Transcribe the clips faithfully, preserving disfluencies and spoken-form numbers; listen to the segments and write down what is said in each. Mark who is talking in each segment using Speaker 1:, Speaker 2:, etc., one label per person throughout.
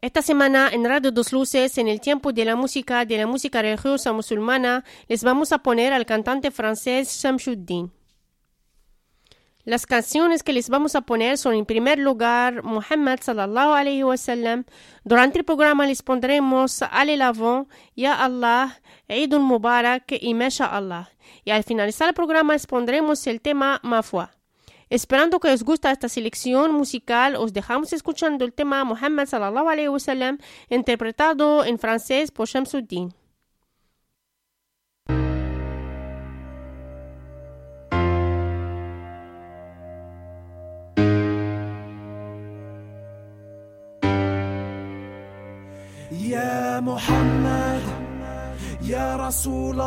Speaker 1: Esta semana en Radio Dos Luces, en el tiempo de la música, de la música religiosa musulmana, les vamos a poner al cantante francés Shamsuddin. Las canciones que les vamos a poner son en primer lugar Muhammad sallallahu alayhi wa sallam. Durante el programa les pondremos Ale l'Avant, Ya Allah, Eidul Mubarak y Masha Allah. Y al finalizar el programa les pondremos el tema Ma Foi. Esperando que os guste esta selección musical, os dejamos escuchando el tema Muhammad sallallahu alayhi wa sallam, interpretado en francés por Shamsuddin.
Speaker 2: يا محمد يا رسول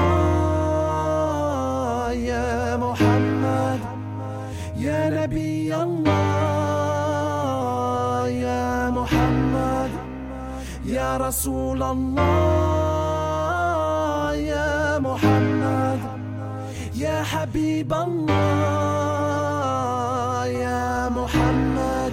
Speaker 2: الله يا محمد يا نبي الله يا محمد يا رسول الله يا محمد يا حبيب الله يا محمد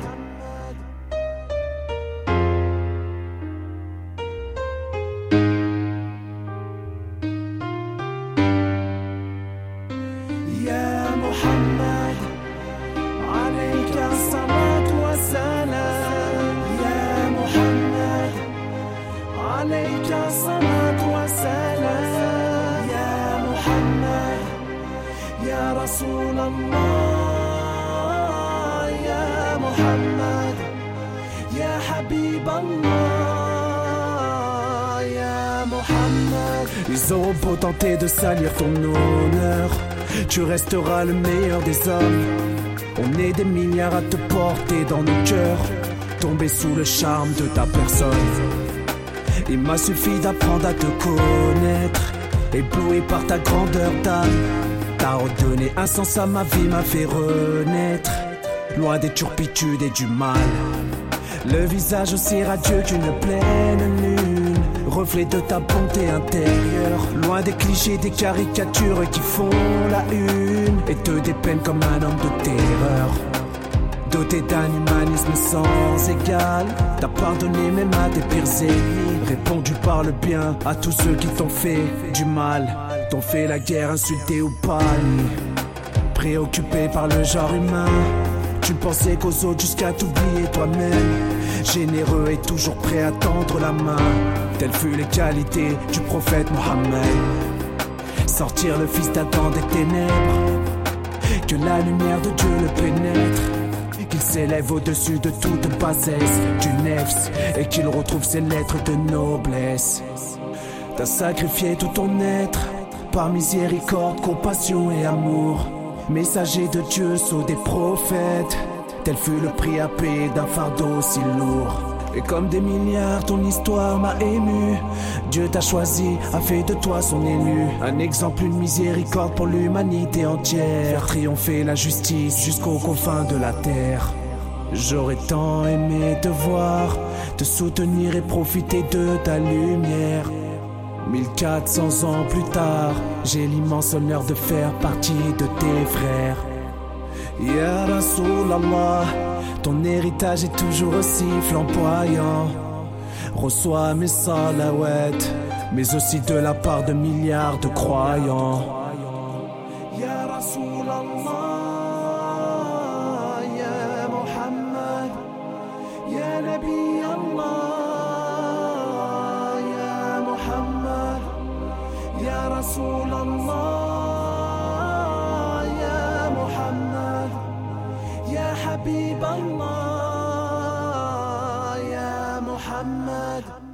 Speaker 2: عليك الصلاة والسلام يا محمد يا رسول الله يا محمد يا حبيب الله يا محمد. Ils auront beau tenter de salir ton honneur, tu resteras le meilleur des hommes. On est des milliards à te porter dans nos cœurs, tomber sous le charme de ta personne. Il m'a suffi d'apprendre à te connaître, ébloui par ta grandeur d'âme. T'as redonné un sens à ma vie, m'a fait renaître, loin des turpitudes et du mal. Le visage aussi radieux qu'une pleine lune, reflet de ta bonté intérieure, loin des clichés, des caricatures qui font la une et te dépeignent comme un homme de terreur. Doté d'un humanisme sans égal, t'as pardonné même à tes pires ennemis, répondu par le bien à tous ceux qui t'ont fait du mal, t'ont fait la guerre, insulté ou banni. Préoccupé par le genre humain, tu pensais qu'aux autres jusqu'à t'oublier toi-même. Généreux et toujours prêt à tendre la main, telles furent les qualités du prophète Mohammed. Sortir le fils d'Adam des ténèbres, que la lumière de Dieu le pénètre, qu'il s'élève au-dessus de toute bassesse du nefs et qu'il retrouve ses lettres de noblesse. T'as sacrifié tout ton être par miséricorde, compassion et amour, messager de Dieu, sceau des prophètes, tel fut le prix à payer d'un fardeau si lourd. Et comme des milliards, ton histoire m'a ému. Dieu t'a choisi, a fait de toi son élu. Un exemple, une miséricorde pour l'humanité entière. Faire triompher la justice jusqu'aux confins de la terre. J'aurais tant aimé te voir, te soutenir et profiter de ta lumière. mille quatre cents ans plus tard, j'ai l'immense honneur de faire partie de tes frères. Ya Rasulallah, ton héritage est toujours aussi flamboyant. Reçois mes salawats, mais aussi de la part de milliards de croyants. Ya Rasulallah, Ya Muhammad, Ya Nabi Allah, Ya Muhammad, Ya Rasulallah, Ya Muhammad, Ya Habib Allah, Ya Muhammad.